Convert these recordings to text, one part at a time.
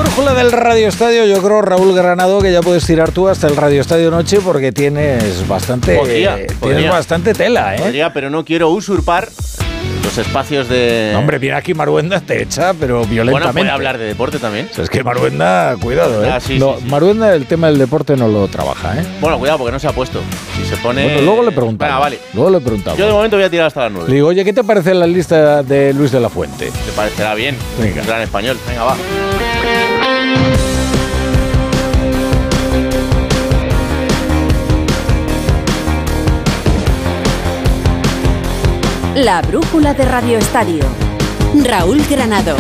brújula del Radio Estadio, yo creo, Raúl Granado, que ya puedes tirar tú hasta el Radio Estadio Noche porque tienes bastante tela, ¿eh? Podría, pero no quiero usurpar los espacios de... No, hombre, viene aquí Maruenda, te echa, pero violentamente. Bueno, puede hablar de deporte también. O sea, es que Maruenda, cuidado, ¿eh? Sí. Maruenda, el tema del deporte no lo trabaja, ¿eh? Bueno, cuidado, porque no se ha puesto. Si se pone... Bueno, luego le preguntamos. Venga, vale. Luego le preguntamos. Yo de momento voy a tirar hasta las 9. Le digo, oye, ¿qué te parece la lista de Luis de la Fuente? Te parecerá bien. Venga. Un gran español. Venga, va. La brújula de Radio Estadio. Raúl Granado.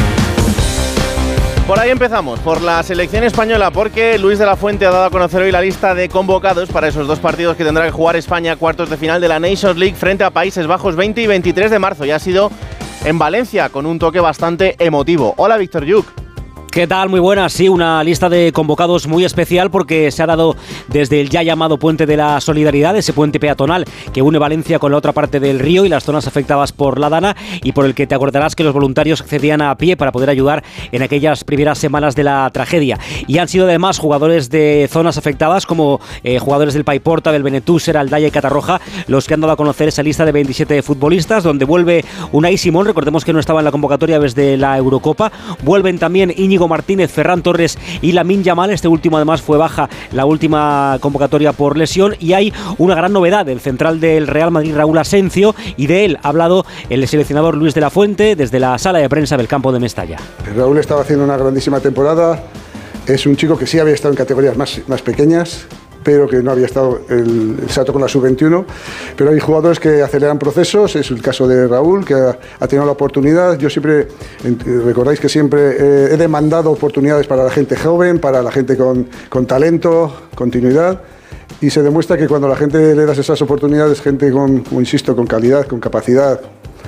Por ahí empezamos, por la selección española, porque Luis de la Fuente ha dado a conocer hoy la lista de convocados para esos dos partidos que tendrá que jugar España, cuartos de final de la Nations League frente a Países Bajos 20 y 23 de marzo. Y ha sido en Valencia, con un toque bastante emotivo. Hola, Víctor Lluc. ¿Qué tal? Muy buenas. Sí, una lista de convocados muy especial porque se ha dado desde el ya llamado Puente de la Solidaridad, ese puente peatonal que une Valencia con la otra parte del río y las zonas afectadas por la Dana, y por el que te acordarás que los voluntarios accedían a pie para poder ayudar en aquellas primeras semanas de la tragedia. Y han sido además jugadores de zonas afectadas como jugadores del Paiporta, del Benetúser, Aldaya y Catarroja los que han dado a conocer esa lista de 27 futbolistas, donde vuelve Unai Simón, recordemos que no estaba en la convocatoria desde la Eurocopa. Vuelven también Íñigo Martínez, Ferran Torres y Lamine Yamal. Este último además fue baja la última convocatoria por lesión. Y hay una gran novedad, el central del Real Madrid, Raúl Asencio, y de él ha hablado el seleccionador Luis de la Fuente desde la sala de prensa del campo de Mestalla. Raúl estaba haciendo una grandísima temporada, es un chico que sí había estado en categorías más pequeñas, pero que no había estado el salto con la sub-21, pero hay jugadores que aceleran procesos, es el caso de Raúl, que ha tenido la oportunidad. Yo siempre, recordáis que siempre he demandado oportunidades para la gente joven, para la gente con talento, continuidad, y se demuestra que cuando a la gente le das esas oportunidades, gente como insisto, con calidad, con capacidad,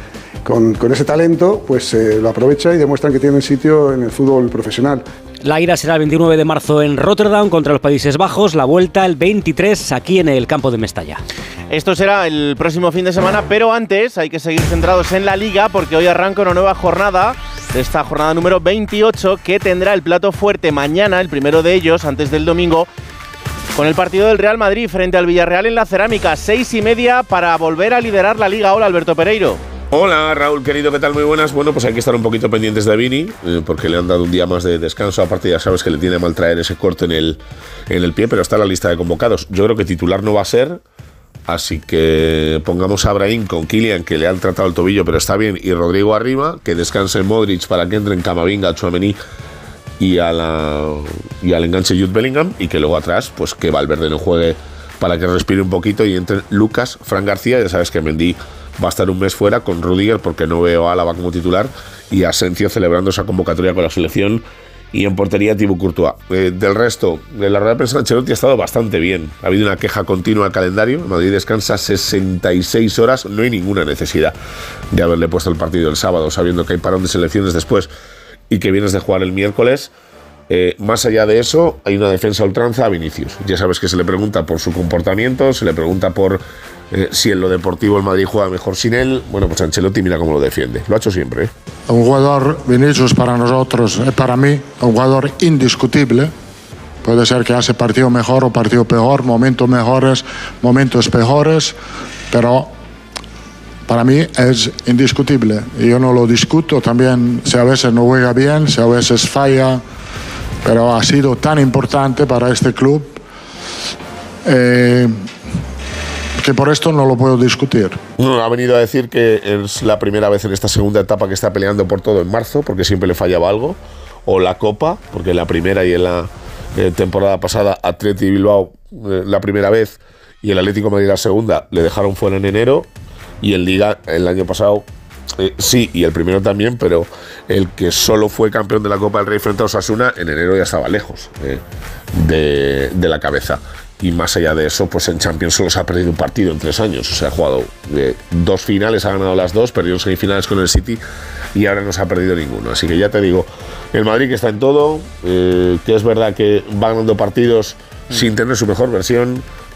con ese talento, pues lo aprovecha y demuestran que tienen sitio en el fútbol profesional. La ida será el 29 de marzo en Rotterdam contra los Países Bajos, la vuelta el 23 aquí en el campo de Mestalla. Esto será el próximo fin de semana, pero antes hay que seguir centrados en la Liga porque hoy arranca una nueva jornada, esta jornada número 28, que tendrá el plato fuerte mañana, el primero de ellos, antes del domingo, con el partido del Real Madrid frente al Villarreal en la Cerámica, 6:30 para volver a liderar la Liga. Hola, Alberto Pereiro. Hola Raúl, querido, ¿qué tal? Muy buenas. Bueno, pues hay que estar un poquito pendientes de Vini, porque le han dado un día más de descanso. Aparte ya sabes que le tiene mal traer ese corte en el pie, pero está en la lista de convocados. Yo creo que titular no va a ser, así que pongamos a Brahim con Kylian, que le han tratado el tobillo, pero está bien, y Rodrigo arriba, que descanse Modric para que entren Camavinga, Tchouaméni y al enganche Jude Bellingham, y que luego atrás, pues que Valverde no juegue para que respire un poquito y entren Lucas, Fran García. Ya sabes que Mendy va a estar un mes fuera con Rudiger porque no veo a Álava como titular, y Asencio celebrando esa convocatoria con la selección, y en portería Thibaut Courtois. Del resto, de la rueda de prensa de Ancelotti ha estado bastante bien. Ha habido una queja continua al calendario. Madrid descansa 66 horas. No hay ninguna necesidad de haberle puesto el partido el sábado, sabiendo que hay parón de selecciones después y que vienes de jugar el miércoles. Más allá de eso, hay una defensa a ultranza a Vinicius. Ya sabes que se le pregunta por su comportamiento, se le pregunta por si en lo deportivo el Madrid juega mejor sin él. Bueno, pues Ancelotti mira cómo lo defiende. Lo ha hecho siempre. Un jugador, Vinicius, para nosotros, para mí, un jugador indiscutible. Puede ser que hace partido mejor o partido peor, momentos mejores, momentos peores, pero para mí es indiscutible. Y yo no lo discuto también, si a veces no juega bien, si a veces falla, pero ha sido tan importante para este club que por esto no lo puedo discutir. Ha venido a decir que es la primera vez en esta segunda etapa que está peleando por todo en marzo, porque siempre le fallaba algo, o la Copa, porque en la primera y en la temporada pasada Atleti Bilbao la primera vez y el Atlético de Madrid la segunda le dejaron fuera en enero, y en Liga el año pasado sí, y el primero también, pero el que solo fue campeón de la Copa del Rey frente a Osasuna en enero ya estaba lejos de la cabeza. Y más allá de eso, pues en Champions solo se ha perdido un partido en 3 años. O sea, ha jugado 2 finales, ha ganado las 2, perdió en semifinales con el City y ahora no se ha perdido ninguno. Así que ya te digo, el Madrid que está en todo, que es verdad que va ganando partidos sin tener su mejor versión,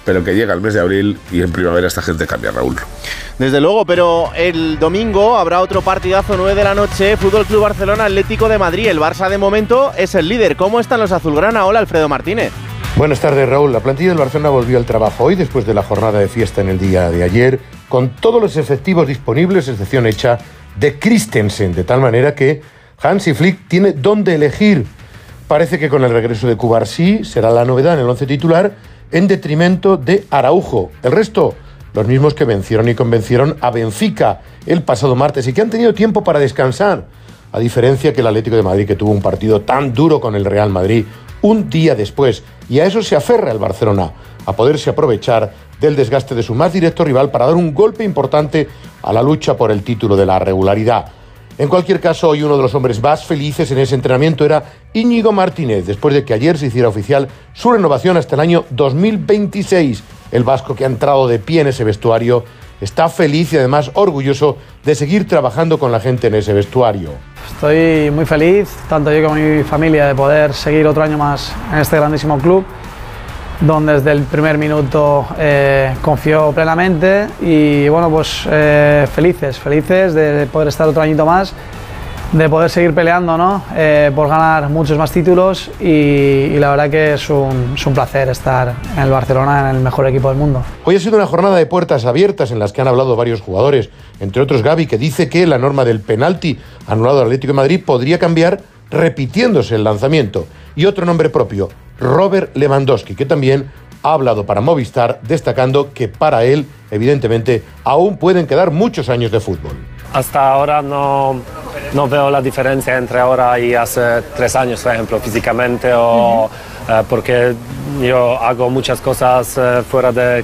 pero que llega el mes de abril y en primavera esta gente cambia, Raúl. Desde luego, pero el domingo habrá otro partidazo, 9 de la noche, Fútbol Club Barcelona, Atlético de Madrid. El Barça de momento es el líder. ¿Cómo están los azulgrana? Hola, Alfredo Martínez. Buenas tardes, Raúl. La plantilla del Barcelona volvió al trabajo hoy después de la jornada de fiesta en el día de ayer, con todos los efectivos disponibles, excepción hecha de Christensen, de tal manera que Hansi Flick tiene dónde elegir. Parece que con el regreso de Cubarsí será la novedad en el once titular, en detrimento de Araujo. El resto, los mismos que vencieron y convencieron a Benfica el pasado martes y que han tenido tiempo para descansar, a diferencia que el Atlético de Madrid, que tuvo un partido tan duro con el Real Madrid un día después, y a eso se aferra el Barcelona, a poderse aprovechar del desgaste de su más directo rival para dar un golpe importante a la lucha por el título de la regularidad. En cualquier caso, hoy uno de los hombres más felices en ese entrenamiento era Íñigo Martínez, después de que ayer se hiciera oficial su renovación hasta el año 2026. El vasco, que ha entrado de pie en ese vestuario, está feliz y además orgulloso de seguir trabajando con la gente en ese vestuario. Estoy muy feliz, tanto yo como mi familia, de poder seguir otro año más en este grandísimo club, donde desde el primer minuto confió plenamente y bueno, pues felices de poder estar otro añito más, de poder seguir peleando, ¿no? Por ganar muchos más títulos y la verdad que es un placer estar en el Barcelona, en el mejor equipo del mundo. Hoy ha sido una jornada de puertas abiertas en las que han hablado varios jugadores, entre otros Gavi, que dice que la norma del penalti anulado al Atlético de Madrid podría cambiar repitiéndose el lanzamiento. Y otro nombre propio, Robert Lewandowski, que también ha hablado para Movistar, destacando que para él, evidentemente, aún pueden quedar muchos años de fútbol. Hasta ahora no veo la diferencia entre ahora y hace 3 años, por ejemplo, físicamente, porque yo hago muchas cosas fuera de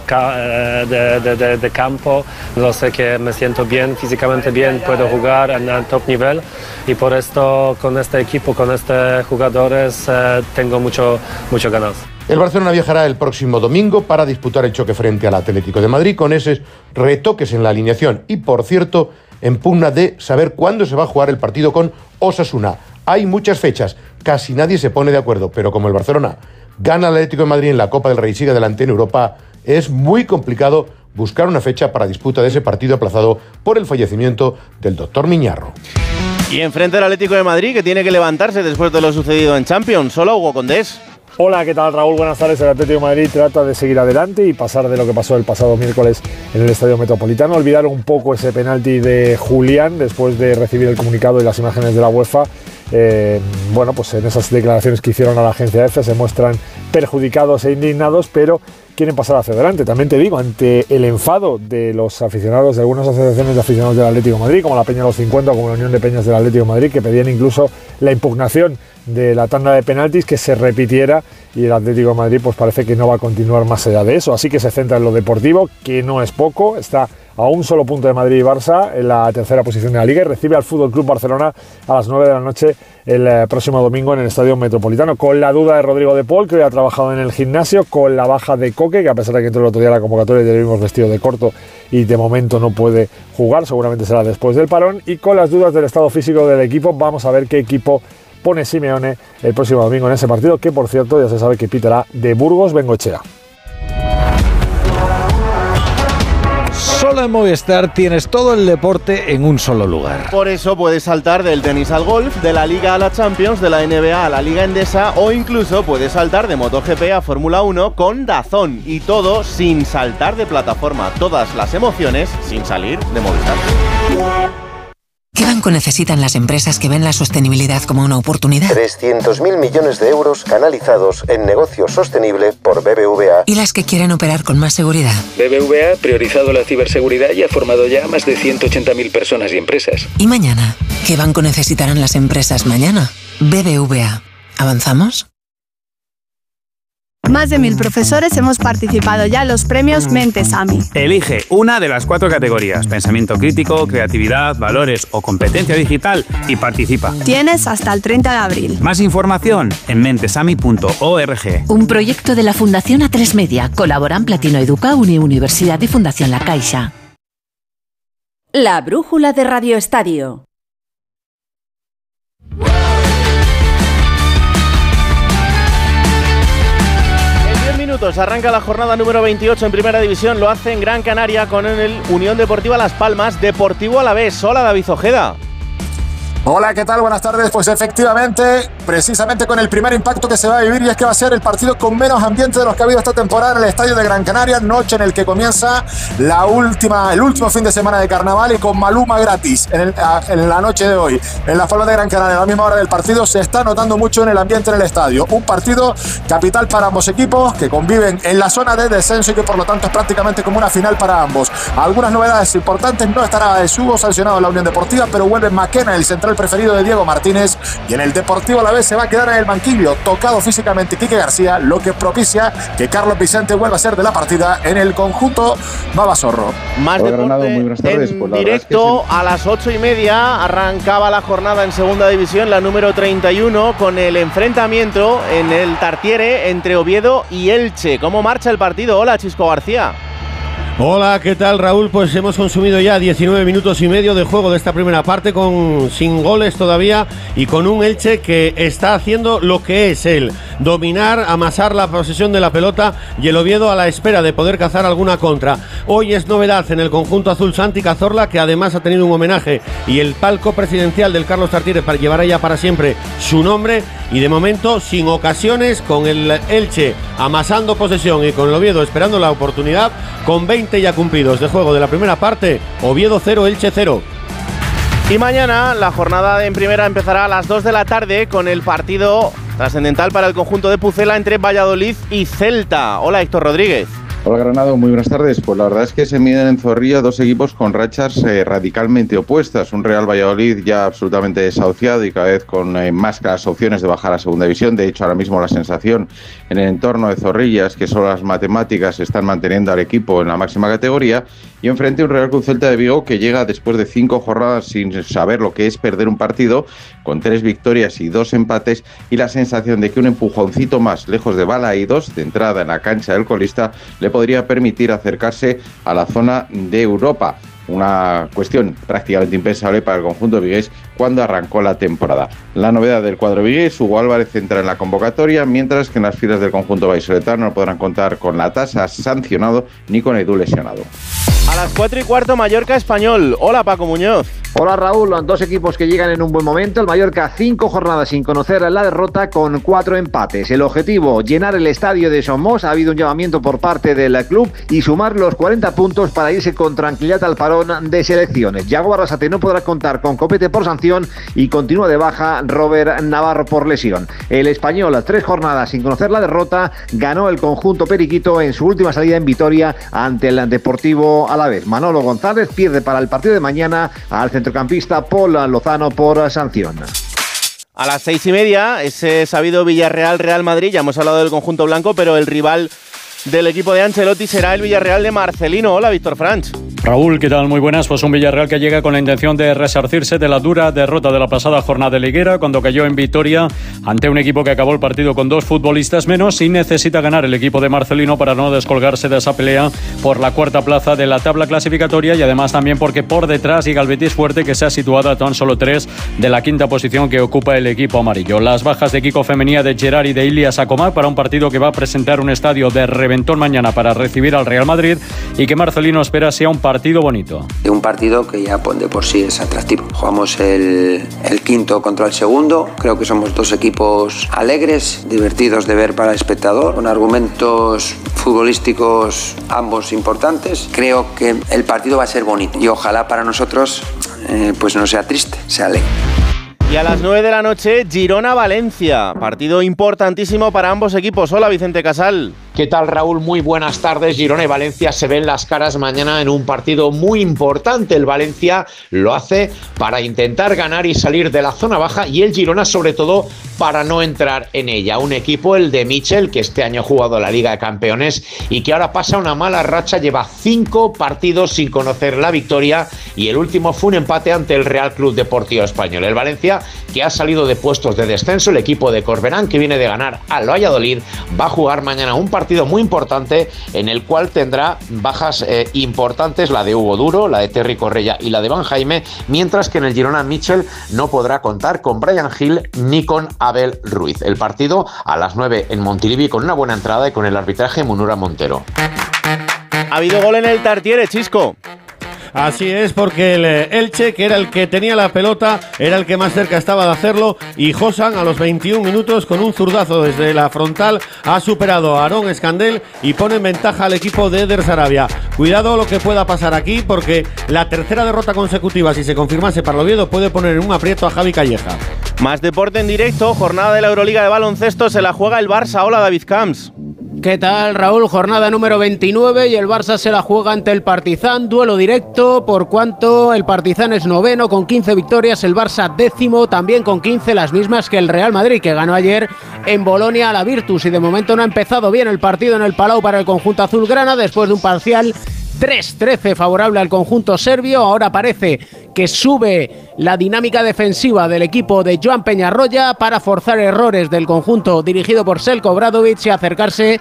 campo. Lo sé que me siento bien, físicamente bien, puedo jugar en el top nivel y por esto con este equipo, con estos jugadores, tengo mucho ganas. El Barcelona viajará el próximo domingo para disputar el choque frente al Atlético de Madrid con esos retoques en la alineación y, por cierto, en pugna de saber cuándo se va a jugar el partido con Osasuna. Hay muchas fechas, casi nadie se pone de acuerdo, pero como el Barcelona gana al Atlético de Madrid en la Copa del Rey y sigue adelante en Europa, es muy complicado buscar una fecha para disputa de ese partido aplazado por el fallecimiento del doctor Miñarro. Y enfrente del Atlético de Madrid, que tiene que levantarse después de lo sucedido en Champions. Solo Hugo Condés. Hola, ¿qué tal, Raúl? Buenas tardes. El Atlético de Madrid trata de seguir adelante y pasar de lo que pasó el pasado miércoles en el Estadio Metropolitano. Olvidar un poco ese penalti de Julián después de recibir el comunicado y las imágenes de la UEFA. Bueno, pues en esas declaraciones que hicieron a la agencia EFE se muestran perjudicados e indignados, pero quieren pasar hacia adelante. También te digo, ante el enfado de los aficionados de algunas asociaciones de aficionados del Atlético de Madrid, como la Peña de los 50 o como la Unión de Peñas del Atlético de Madrid, que pedían incluso la impugnación de la tanda de penaltis, que se repitiera, y el Atlético de Madrid pues parece que no va a continuar más allá de eso, así que se centra en lo deportivo, que no es poco, está a un solo punto de Madrid y Barça en la tercera posición de la Liga y recibe al Fútbol Club Barcelona a las 9 de la noche el próximo domingo en el Estadio Metropolitano, con la duda de Rodrigo de Paul, que hoy ha trabajado en el gimnasio, con la baja de Coque, que a pesar de que entró el otro día a la convocatoria ya lo vimos vestido de corto y de momento no puede jugar, seguramente será después del parón, y con las dudas del estado físico del equipo. Vamos a ver qué equipo pone Simeone el próximo domingo en ese partido, que por cierto ya se sabe que pitará de Burgos Bengoechea. Solo en Movistar tienes todo el deporte en un solo lugar. Por eso puedes saltar del tenis al golf, de la Liga a la Champions, de la NBA a la Liga Endesa o incluso puedes saltar de MotoGP a Fórmula 1 con DAZN y todo sin saltar de plataforma. Todas las emociones sin salir de Movistar. ¿Qué banco necesitan las empresas que ven la sostenibilidad como una oportunidad? 300.000 millones de euros canalizados en negocio sostenible por BBVA. ¿Y las que quieren operar con más seguridad? BBVA ha priorizado la ciberseguridad y ha formado ya a más de 180.000 personas y empresas. ¿Y mañana? ¿Qué banco necesitarán las empresas mañana? BBVA. ¿Avanzamos? Más de 1000 profesores hemos participado ya en los premios Mentes AMI. Elige una de las 4 categorías: pensamiento crítico, creatividad, valores o competencia digital y participa. Tienes hasta el 30 de abril. Más información en mentesami.org. Un proyecto de la Fundación A3 Media. Colaboran Platino Educa, Universidad y Fundación La Caixa. La brújula de Radio Estadio. minutos, arranca la jornada número 28 en Primera División. Lo hace en Gran Canaria con el Unión Deportiva Las Palmas, Deportivo Alavés. Hola, David Ojeda. Hola, ¿qué tal? Buenas tardes. Pues efectivamente, precisamente con el primer impacto que se va a vivir, y es que va a ser el partido con menos ambiente de los que ha habido esta temporada en el estadio de Gran Canaria, noche en el que comienza el último fin de semana de carnaval, y con Maluma gratis en la noche de hoy en la Palmas de Gran Canaria, a la misma hora del partido. Se está notando mucho en el ambiente en el estadio. Un partido capital para ambos equipos, que conviven en la zona de descenso y que por lo tanto es prácticamente como una final para ambos. Algunas novedades importantes: no estará Hugo sancionado en la Unión Deportiva, pero vuelve McKenna, el central preferido de Diego Martínez, y en el Deportivo Alavés se va a quedar en el banquillo, tocado físicamente Quique García, lo que propicia que Carlos Vicente vuelva a ser de la partida en el conjunto Babasorro. Más deporte en directo a las 8:30. Arrancaba la jornada en Segunda División, la número 31, con el enfrentamiento en el Tartiere entre Oviedo y Elche. ¿Cómo marcha el partido? Hola, Chisco García. Hola, ¿qué tal, Raúl? Pues hemos consumido ya 19 minutos y medio de juego de esta primera parte, sin goles todavía, y con un Elche que está haciendo lo que es él: dominar, amasar la posesión de la pelota, y el Oviedo a la espera de poder cazar alguna contra. Hoy es novedad en el conjunto azul Santi Cazorla, que además ha tenido un homenaje y el palco presidencial del Carlos Tartiere llevará ya para siempre su nombre, y de momento sin ocasiones, con el Elche amasando posesión y con el Oviedo esperando la oportunidad, con 20 ya cumplidos de juego de la primera parte. Oviedo 0, Elche 0. Y mañana la jornada en primera empezará a las 2 de la tarde con el partido trascendental para el conjunto de Pucela entre Valladolid y Celta. Hola, Héctor Rodríguez. Hola, Granado, muy buenas tardes. Pues la verdad es que se miden en Zorrilla dos equipos con rachas radicalmente opuestas. Un Real Valladolid ya absolutamente desahuciado y cada vez con más claras opciones de bajar a Segunda División. De hecho, ahora mismo la sensación en el entorno de Zorrilla es que solo las matemáticas están manteniendo al equipo en la máxima categoría. Y enfrente un Real Cruz Celta de Vigo que llega después de 5 jornadas sin saber lo que es perder un partido, con 3 victorias y 2 empates, y la sensación de que un empujoncito más lejos de Balaídos, de entrada en la cancha del colista, le podría permitir acercarse a la zona de Europa. Una cuestión prácticamente impensable para el conjunto vigués cuando arrancó la temporada. La novedad del cuadro vigués: Hugo Álvarez entra en la convocatoria, mientras que en las filas del conjunto vallisoletano no podrán contar con la Tasa sancionado ni con Edu lesionado. A las 4:15, Mallorca Español. Hola, Paco Muñoz. Hola, Raúl. Dos equipos que llegan en un buen momento. El Mallorca 5 jornadas sin conocer la derrota, con 4 empates. El objetivo: llenar el estadio de Somos. Ha habido un llamamiento por parte del club y sumar los 40 puntos para irse con tranquilidad al parón de selecciones. Yago Arrasate no podrá contar con Copete por sanción y continúa de baja Robert Navarro por lesión. El Español, 3 jornadas sin conocer la derrota, ganó el conjunto periquito en su última salida en Vitoria ante el Deportivo Alavés. Manolo González pierde para el partido de mañana al centrocampista Paul Lozano por sanción. A las 6:30, ese sabido Villarreal-Real Madrid. Ya hemos hablado del conjunto blanco, pero el rival del equipo de Ancelotti será el Villarreal de Marcelino. Hola, Víctor Franch. Raúl, ¿qué tal? Muy buenas. Pues un Villarreal que llega con la intención de resarcirse de la dura derrota de la pasada jornada de liguera, cuando cayó en Vitoria ante un equipo que acabó el partido con 2 futbolistas menos, y necesita ganar el equipo de Marcelino para no descolgarse de esa pelea por la 4ª plaza de la tabla clasificatoria, y además también porque por detrás llega el Betis Fuerte, que se ha situado a tan solo 3 de la 5ª posición que ocupa el equipo amarillo. Las bajas de Kiko Femenía, de Gerard y de Ilias Acomar para un partido que va a presentar un estadio de reventón mañana para recibir al Real Madrid, y que Marcelino espera sea un partido bonito. Un partido que ya de por sí es atractivo. Jugamos el quinto contra el segundo. Creo que somos 2 equipos alegres, divertidos de ver para el espectador, con argumentos futbolísticos ambos importantes. Creo que el partido va a ser bonito y ojalá para nosotros pues no sea triste, sea alegre. Y a las 9 de la noche, Girona-Valencia. Partido importantísimo para ambos equipos. Hola, Vicente Casal. ¿Qué tal, Raúl? Muy buenas tardes. Girona y Valencia se ven las caras mañana en un partido muy importante. El Valencia lo hace para intentar ganar y salir de la zona baja, y el Girona sobre todo para no entrar en ella. Un equipo, el de Michel, que este año ha jugado la Liga de Campeones y que ahora pasa una mala racha. Lleva 5 partidos sin conocer la victoria, y el último fue un empate ante el Real Club Deportivo Español. El Valencia, que ha salido de puestos de descenso, el equipo de Corberán, que viene de ganar al Valladolid, va a jugar mañana un partido muy importante en el cual tendrá bajas importantes, la de Hugo Duro, la de Terry Correia y la de Van Jaime, mientras que en el Girona Michel no podrá contar con Brian Hill ni con Abel Abel Ruiz. El partido a las 9 en Montilivi con una buena entrada y con el arbitraje Munura Montero. Ha habido gol en el Tartiere, Chisco. Así es, porque el Elche, que era el que tenía la pelota, era el que más cerca estaba de hacerlo, y Josan a los 21 minutos con un zurdazo desde la frontal ha superado a Aarón Escandel y pone en ventaja al equipo de Eder Sarabia. Cuidado lo que pueda pasar aquí, porque la tercera derrota consecutiva, si se confirmase para el Oviedo, puede poner en un aprieto a Javi Calleja. Más deporte en directo, jornada de la Euroliga de baloncesto, se la juega el Barça. Hola, David Camps. ¿Qué tal, Raúl? Jornada número 29 y el Barça se la juega ante el Partizan. Duelo directo, por cuanto el Partizan es noveno con 15 victorias, el Barça décimo también con 15, las mismas que el Real Madrid, que ganó ayer en Bolonia a la Virtus. Y de momento no ha empezado bien el partido en el Palau para el conjunto azulgrana, después de un parcial 3-13 favorable al conjunto serbio. Ahora parece que sube la dinámica defensiva del equipo de Joan Peñarroya para forzar errores del conjunto dirigido por Željko Obradović y acercarse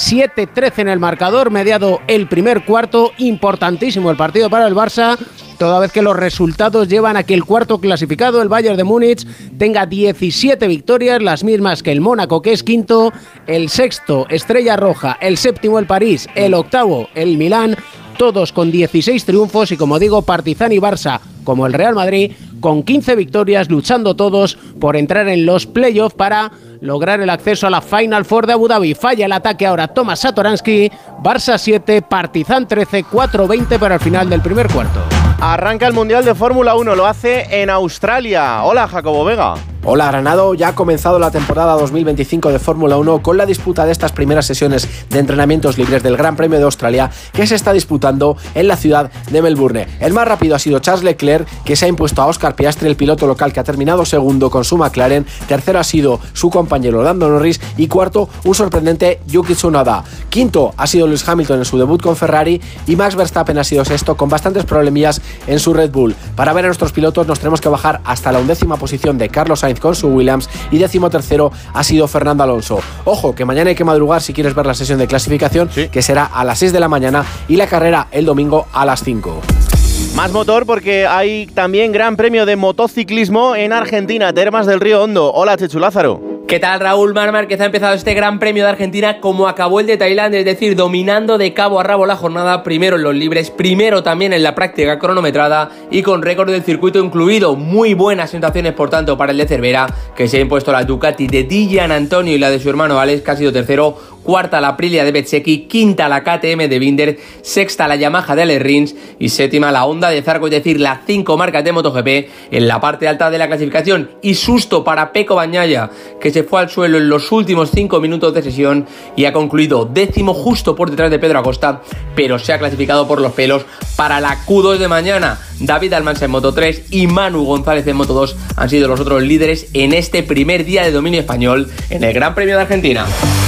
7-13 en el marcador, mediado el primer cuarto. Importantísimo el partido para el Barça, toda vez que los resultados llevan a que el cuarto clasificado, el Bayern de Múnich, tenga 17 victorias, las mismas que el Mónaco, que es quinto, el sexto, Estrella Roja, el séptimo, el París, el octavo, el Milán, todos con 16 triunfos, y como digo, Partizan y Barça, como el Real Madrid, con 15 victorias, luchando todos por entrar en los playoffs para lograr el acceso a la Final Four de Abu Dhabi. Falla el ataque ahora Tomas Satoransky. Barça 7, Partizan 13, 4-20 para el final del primer cuarto. Arranca el Mundial de Fórmula 1, lo hace en Australia. Hola, Jacobo Vega. Hola, Granado. Ya ha comenzado la temporada 2025 de Fórmula 1 con la disputa de estas primeras sesiones de entrenamientos libres del Gran Premio de Australia, que se está disputando en la ciudad de Melbourne. El más rápido ha sido Charles Leclerc, que se ha impuesto a Oscar Piastri, el piloto local, que ha terminado segundo con su McLaren. Tercero ha sido su compañero Lando Norris y cuarto un sorprendente Yuki Tsunoda. Quinto ha sido Lewis Hamilton en su debut con Ferrari y Max Verstappen ha sido sexto con bastantes problemillas en su Red Bull. Para ver a nuestros pilotos nos tenemos que bajar hasta la 11ª posición de Carlos Sainz con su Williams, y 13º ha sido Fernando Alonso. Ojo, que mañana hay que madrugar si quieres ver la sesión de clasificación, sí, que será a las 6 de la mañana, y la carrera el domingo a las 5. Más motor, porque hay también Gran Premio de motociclismo en Argentina, Termas del Río Hondo. Hola, Chechu Lázaro. ¿Qué tal, Raúl? Marc Márquez ha empezado este Gran Premio de Argentina como acabó el de Tailandia, es decir, dominando de cabo a rabo la jornada, primero en los libres, primero también en la práctica cronometrada y con récord del circuito incluido. Muy buenas sensaciones, por tanto, para el de Cervera, que se ha impuesto la Ducati de Di Giannantonio y la de su hermano Alex, que ha sido tercero, cuarta la Aprilia de Bezzecchi, quinta la KTM de Binder, sexta la Yamaha de Alex Rins y séptima la Honda de Zarco, es decir, las 5 marcas de MotoGP en la parte alta de la clasificación. Y susto para Pecco Bagnaia, que se fue al suelo en los últimos 5 minutos de sesión y ha concluido décimo, justo por detrás de Pedro Acosta, pero se ha clasificado por los pelos para la Q2 de mañana. David Almansa en Moto3 y Manu González en Moto2 han sido los otros líderes en este primer día de dominio español en el Gran Premio de Argentina.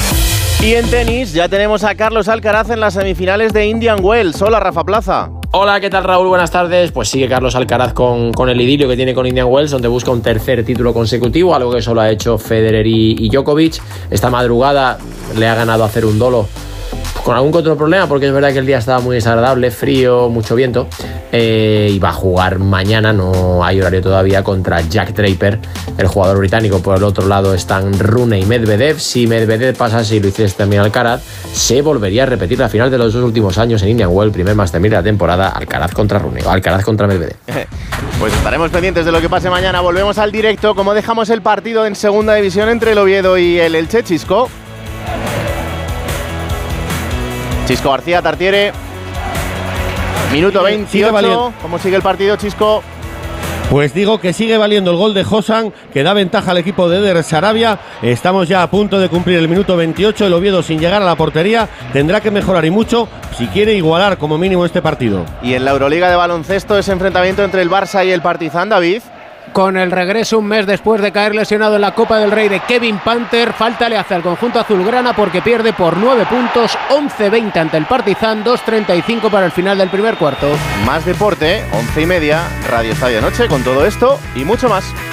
Y en tenis ya tenemos a Carlos Alcaraz en las semifinales de Indian Wells. Hola, Rafa Plaza. Hola, ¿qué tal, Raúl? Buenas tardes. Pues sigue Carlos Alcaraz con el idilio que tiene con Indian Wells, donde busca un tercer título consecutivo, algo que solo ha hecho Federer y Djokovic. Esta madrugada le ha ganado a Cerundolo con algún que otro problema, porque es verdad que el día estaba muy desagradable, frío, mucho viento, y va a jugar mañana, no hay horario todavía, contra Jack Draper, el jugador británico. Por el otro lado están Rune y Medvedev. Si Medvedev pasase y lo hiciese también Alcaraz, se volvería a repetir la final de los 2 últimos años en Indian Wells, primer Master 1000 de la temporada, Alcaraz contra Rune, o Alcaraz contra Medvedev. Pues estaremos pendientes de lo que pase mañana. Volvemos al directo. ¿Cómo dejamos el partido en segunda división entre el Oviedo y el Elche, Chisco? Chisco García, Tartiere. Minuto 28. ¿Cómo sigue el partido, Chisco? Pues digo que sigue valiendo el gol de Josan, que da ventaja al equipo de Eder Sarabia. Estamos ya a punto de cumplir el minuto 28. El Oviedo, sin llegar a la portería, tendrá que mejorar y mucho si quiere igualar como mínimo este partido. Y en la Euroliga de baloncesto, ese enfrentamiento entre el Barça y el Partizan, David. Con el regreso un mes después de caer lesionado en la Copa del Rey de Kevin Panther, falta le hace al conjunto azulgrana porque pierde por 9 puntos, 11-20 ante el Partizan, 2-35 para el final del primer cuarto. Más deporte, 11:30, Radio Estadio Noche, con todo esto y mucho más.